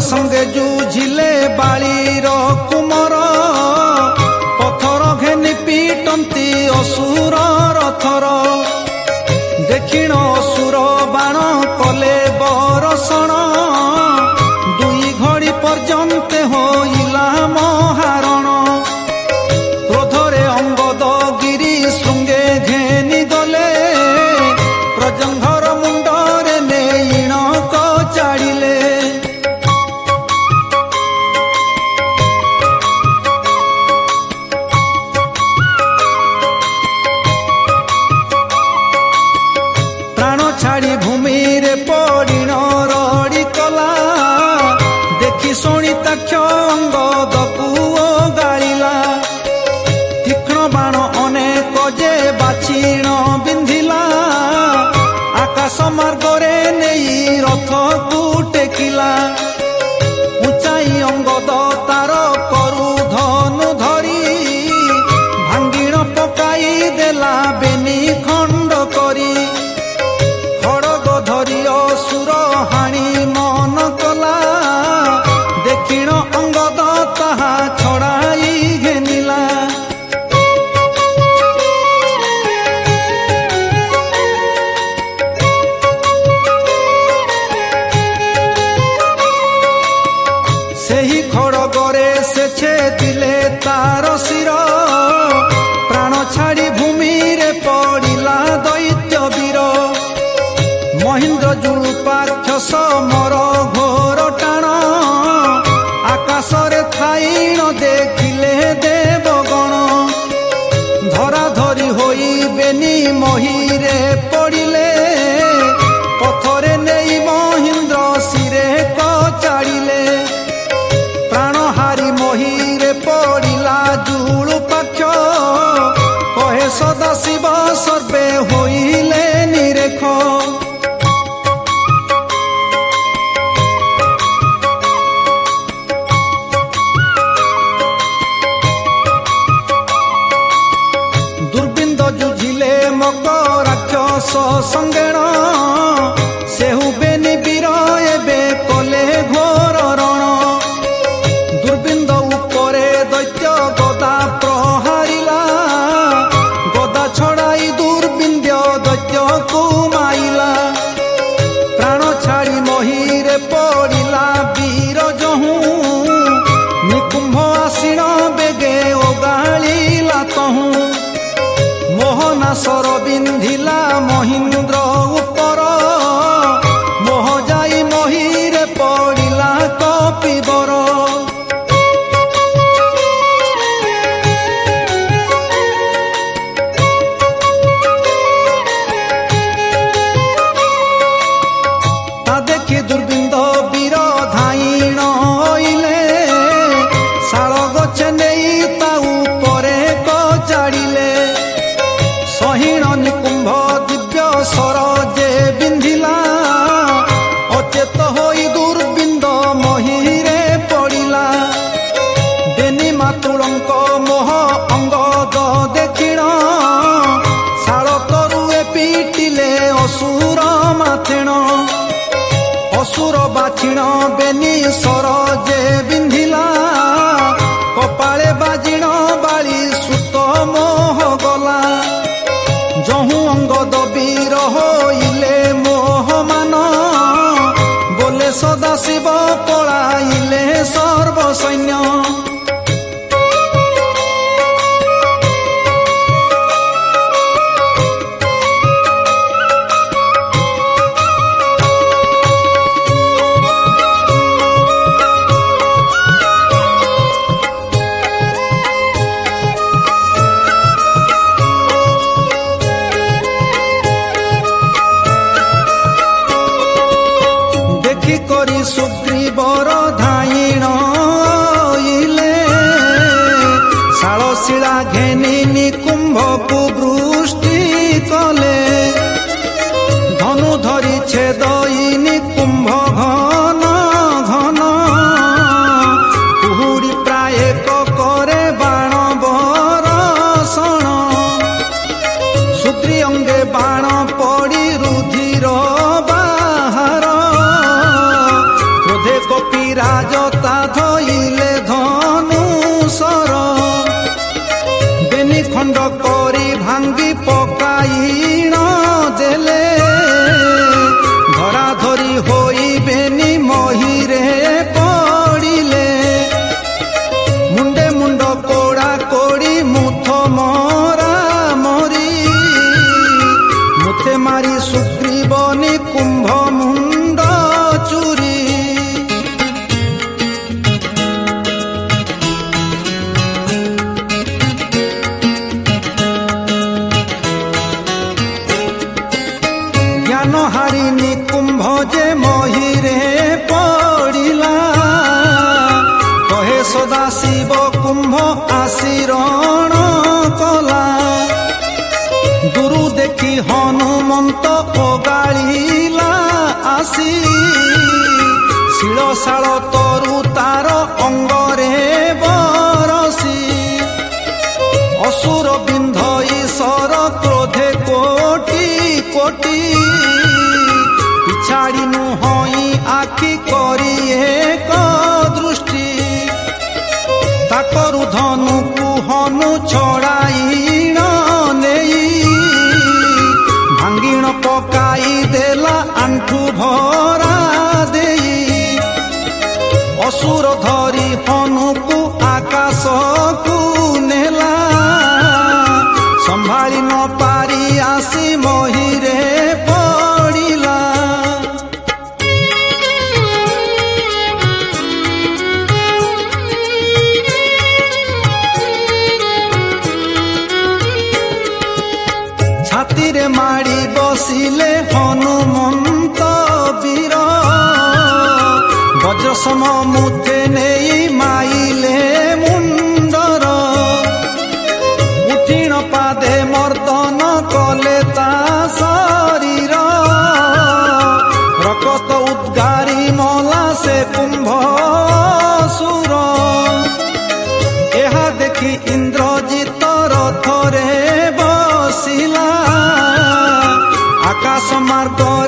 संगे जुझिले बालीर कुमर पथर घेनि पिटंती असुर रथर देखिण असुर बाण कले बरसण दुई घड़ी पर्यंत होइला महारण क्रोधरे अंगद गिरी श्रृंगे घेनि गले प्रजंघर मुंडरे नेइण कचाड़िले प्राण छाड़ी भूमि रे पड़िण रड़ी कला देखि शुणी ताक्ष अंगद पुओ गालिला तीक्ष्ण बाण अनेक जे बाछिण बिंधिला आकाश मार्गरे नेई रथ को टेकिला उचाई अंगद तार करु धनु धरी भांगिण पकाई देला बेनी खंड करी खड़ग धरी असुर हाणी मन कला देखिण अंगद ताहा छड़ाई घेनिला सेही खड़गरे से छेदिले तार शिर प्राण छाड़ी भूमि रे पड़िला दैत्य वीर महेंद्र जुलुपाक्षस मर घोर टाण आकाशरे थाइण देखिले देवगण धरा धरी होई बेनी महीरे पड़िले पथरे नेई महेंद्र शिरे कचाड़िले प्राण हारी महीरे पड़िला जुलुपाक्ष कहे सदा शिव सर्वे होइले निरेख दुर्बिंद जुझिले मक राक्षस संगेण सेहु बेनी वीर एबे कले घोर रण दुर्बिंद उपरे दैत्य गदा प्रहारिला गदा छड़ाई दुर्बिंद्य दैत्य को माइला प्राण छाड़ी महीरे पड़िला वीर जहू निकुंभ आसीण बेगे ओगाଳିला तहू मोहनासर बिंधिला महेंद्र उपर मोह जाई महीरे पड़िला कपिबर ता देखि दुर्बिंद वीर धाइण होइले शाल गछे नेई ता उपरे कचाड़िले सहीण निकुंभ दिव्य सर जे बिंधिला अचेत होई दुर्बिंद महीरे पड़िला बेनी मातुलंक मोह अंगद देखिण शाल तरुए पिटिले असुर माथेण असुर बाछिण बेनी सर जे बिंधिला कपाळे बाजिण बाली सुत मोह गला जहू अंगद वीर होइले मोहमान बोले सदा शिव पलाइले सर्वसैन्य करी सुग्रीवर धाइण आइले शालशिला घेनि निकुंभ को वृष्टि कले धनु धरी छेदई निकुंभ घन घन कुहुड़ी प्राय करे बाण बरसण सुग्री अंगे बाण पड़ी रुधिर बाहर क्रोधे कपिराज ମାରି ସୁଗ୍ରୀବନି କୁମ୍ଭ ମୁଣ୍ଡ ଚୁରି। ଜ୍ଞାନ ହାରିନି କୁମ୍ଭ ଯେ ମହିରେ ପଡ଼ିଲା, କହେ ସଦା ଶିବ କୁମ୍ଭ ଆସି ରଣ କଲା। ଦୂରୁ ଦେଖି ହନୁମନ୍ତ ଓଗାଳିଲା ଆସି, ଶିଳଶାଳ ତରୁ ତାର ଅଙ୍ଗରେ ବରସି। ଅସୁର ବିନ୍ଧ ଈଶ୍ୱର କ୍ରୋଧେ କୋଟି କୋଟି, ପିଛାଡ଼ି ନୁହଁଇ ଆଖି କରି ଏକ ଦୃଷ୍ଟି। ତାକରୁ ଧନୁକୁ ହନୁ ଛଡ଼ାଇଣ ନେଇ, ଭାଙ୍ଗିଣ ପକାଇ ଦେଲା ଆଣ୍ଠୁ ଭରା ଦେଇ। ଅସୁର ଧରି ହନୁକୁ ଆକାଶକୁ ନେଲା, ସମ୍ଭାଳି ନ ପାରି ଆସି ମହିରେ ପଡ଼ିଲା। ଛାତିରେ ମାଡ଼ି ବସିଲେ ହନୁମନ୍ତ ବୀର, ବଜ୍ରସମ ମୁଠେ ନେଇ ମାଇଲେ ମୁଣ୍ଡର। ଉଠିଣ ପାଦେ ମର୍ଦନ କଲେ ତା ଶରୀର, ରକତ ଉଦ୍ଗାରି ମଲା ସେ କୁମ୍ଭ ସୁର। ଏହା ଦେଖି ଇନ୍ଦ୍ରଜିତ ରଥରେ ବସିଲା, ଆକାଶ ମାର୍ଗ